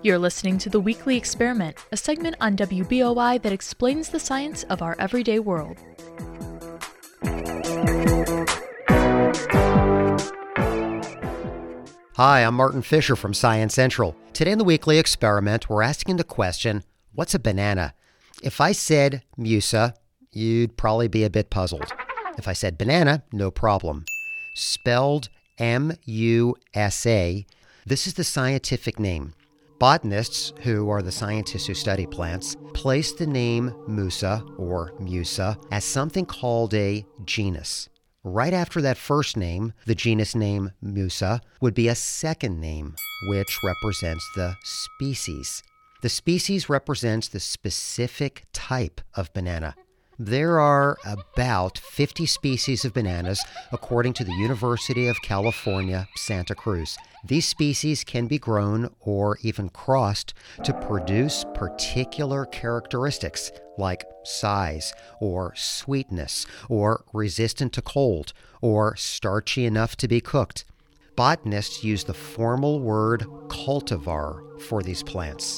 You're listening to The Weekly Experiment, a segment on WBOI that explains the science of our everyday world. Hi, I'm Martin Fisher from Science Central. Today in The Weekly Experiment, we're asking the question, what's a banana? If I said Musa, you'd probably be a bit puzzled. If I said banana, no problem. Spelled M-U-S-A, this is the scientific name. Botanists, who are the scientists who study plants, place the name Musa or Musa as something called a genus. Right after that first name, the genus name Musa would be a second name, which represents the species. The species represents the specific type of banana. There are about 50 species of bananas, according to the University of California, Santa Cruz. These species can be grown or even crossed to produce particular characteristics like size or sweetness or resistant to cold or starchy enough to be cooked. Botanists use the formal word cultivar for these plants,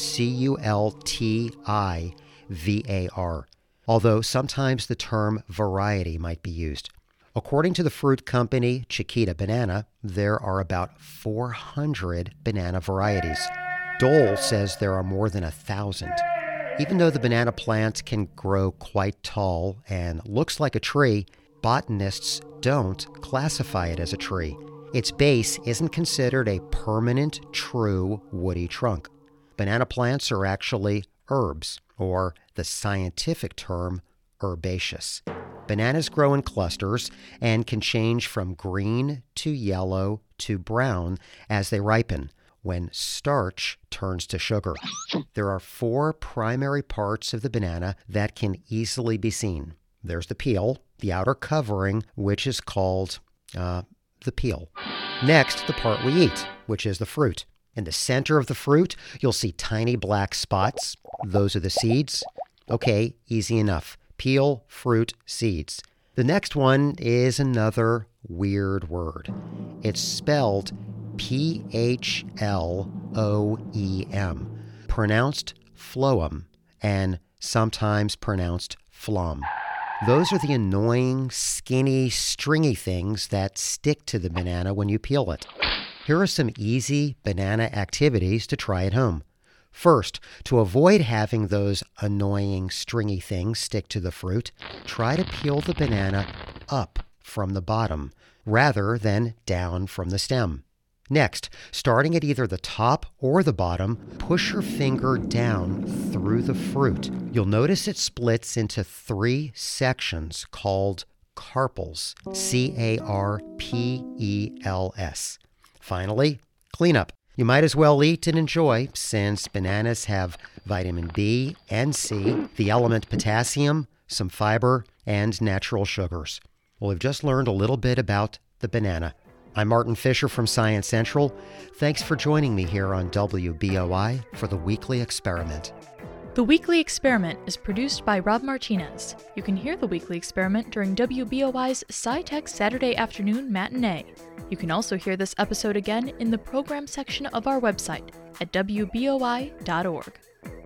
C-U-L-T-I-V-A-R. Although sometimes the term variety might be used. According to the fruit company Chiquita Banana, there are about 400 banana varieties. Dole says there are more than 1,000. Even though the banana plant can grow quite tall and looks like a tree, botanists don't classify it as a tree. Its base isn't considered a permanent, true, woody trunk. Banana plants are actually herbs, or the scientific term, herbaceous. Bananas grow in clusters and can change from green to yellow to brown as they ripen, when starch turns to sugar. There are 4 primary parts of the banana that can easily be seen. There's the peel, the outer covering, which is called the peel. Next, the part we eat, which is the fruit. In the center of the fruit, you'll see tiny black spots. Those are the seeds. Okay, easy enough. Peel, fruit, seeds. The next one is another weird word. It's spelled P-H-L-O-E-M, pronounced phloem, and sometimes pronounced phloem. Those are the annoying, skinny, stringy things that stick to the banana when you peel it. Here are some easy banana activities to try at home. First, to avoid having those annoying, stringy things stick to the fruit, try to peel the banana up from the bottom rather than down from the stem. Next, starting at either the top or the bottom, push your finger down through the fruit. You'll notice it splits into 3 sections called carpels, C-A-R-P-E-L-S. Finally, clean up. You might as well eat and enjoy, since bananas have vitamin B and C, the element potassium, some fiber, and natural sugars. Well, we've just learned a little bit about the banana. I'm Martin Fisher from Science Central. Thanks for joining me here on WBOI for The Weekly Experiment. The Weekly Experiment is produced by Rob Martinez. You can hear The Weekly Experiment during WBOI's SciTech Saturday afternoon matinee. You can also hear this episode again in the program section of our website at WBOI.org.